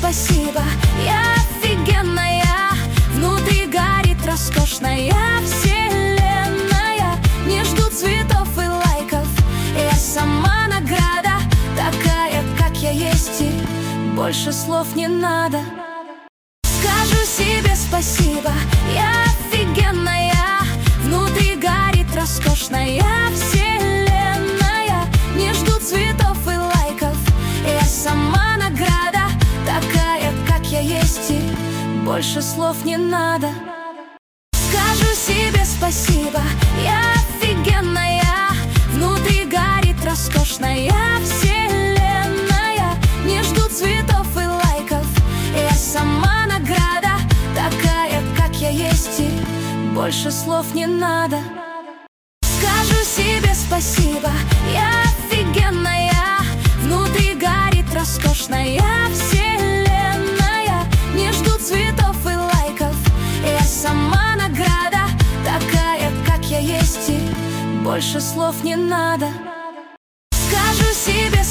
спасибо, я офигенная. Внутри горит роскошная вселенная. Не жду цветов и лайков, я сама награда. Такая, как я есть, и больше слов не надо. Скажу себе спасибо, я офигенная. Внутри горит роскошная вселенная. Не жду цветов и лайков, я сама награда. Такая, как я есть, и больше слов не надо. Скажу себе спасибо, я офигенная. Внутри горит роскошная вселенная. Не жду цветов и лайков, я сама награда. Такая, как я есть, и больше слов не надо. Скажу себе спасибо, я офигенная. Внутри горит роскошная вселенная. Не жду цветов и лайков, я сама награда. Такая, как я есть, и больше слов не надо.